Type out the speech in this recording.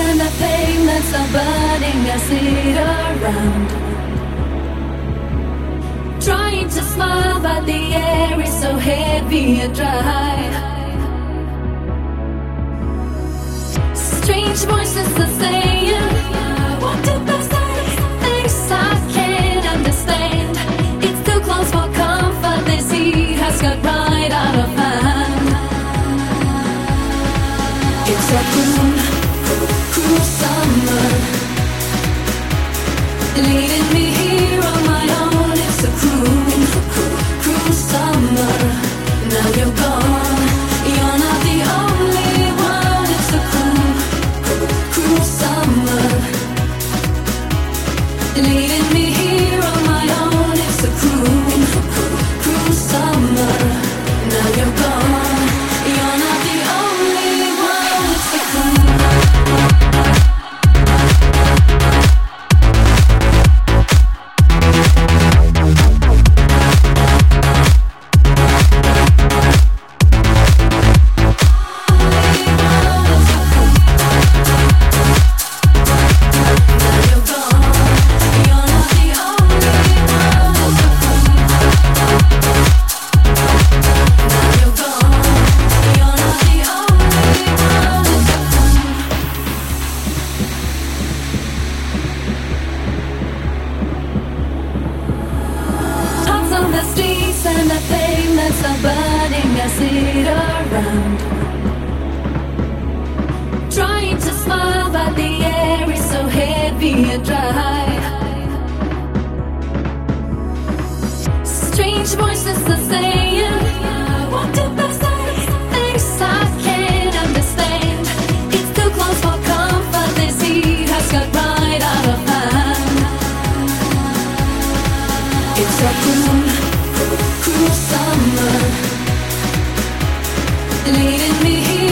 and the pavements are burning. I sit around, trying to smile, but the air is so heavy and dry. Strange voices are saying, what did they say? Things I can't understand. It's too close for comfort. This heat has got right out of hand. It's a cruel summer, leading me here on my own. It's a cruel summer. Now you're gone, you're not the only one. It's a cruel summer, leading me here on my own. It's a cruel summer. Now you're gone, you're not the only one. It's a sit around, trying to smile, but the air is so heavy and dry. Strange voices are saying, what did they say? Things I can't understand. It's too close for comfort. This heat has got right out of hand. It's a cruel summer, leading me here.